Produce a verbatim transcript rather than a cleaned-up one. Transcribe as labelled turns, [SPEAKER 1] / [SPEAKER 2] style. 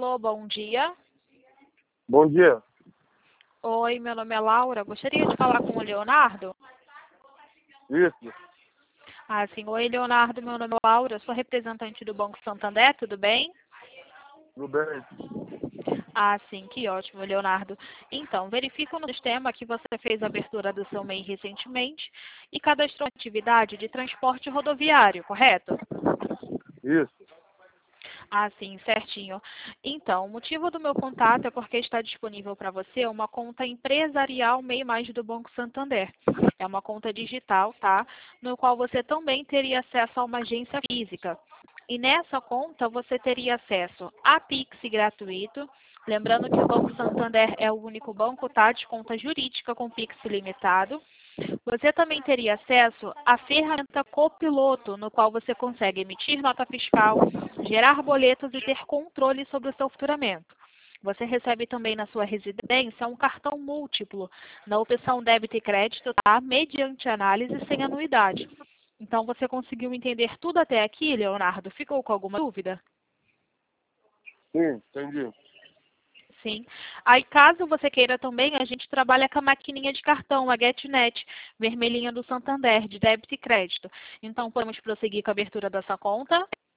[SPEAKER 1] Alô, bom dia.
[SPEAKER 2] Bom dia.
[SPEAKER 1] Oi, meu nome é Laura. Gostaria de falar com o Leonardo?
[SPEAKER 2] Isso.
[SPEAKER 1] Ah, sim. Oi, Leonardo. Meu nome é Laura. Sou representante do Banco Santander. Tudo bem?
[SPEAKER 2] Tudo bem?
[SPEAKER 1] Ah, sim. Que ótimo, Leonardo. Então, verifico no sistema que você fez a abertura do seu M E I recentemente e cadastrou atividade de transporte rodoviário, correto?
[SPEAKER 2] Isso.
[SPEAKER 1] Ah, sim, certinho. Então, o motivo do meu contato é porque está disponível para você uma conta empresarial M E I Mais do Banco Santander. É uma conta digital, tá? No qual você também teria acesso a uma agência física. E nessa conta você teria acesso a Pix gratuito. Lembrando que o Banco Santander é o único banco, tá? De conta jurídica com Pix limitado. Você também teria acesso à ferramenta Copiloto, no qual você consegue emitir nota fiscal, gerar boletos e ter controle sobre o seu faturamento. Você recebe também na sua residência um cartão múltiplo, na opção débito e crédito, tá? Mediante análise sem anuidade. Então, você conseguiu entender tudo até aqui, Leonardo? Ficou com alguma dúvida?
[SPEAKER 2] Sim, entendi.
[SPEAKER 1] Sim. Aí, caso você queira também, a gente trabalha com a maquininha de cartão, a GetNet, vermelhinha do Santander, de débito e crédito. Então, podemos prosseguir com a abertura dessa conta.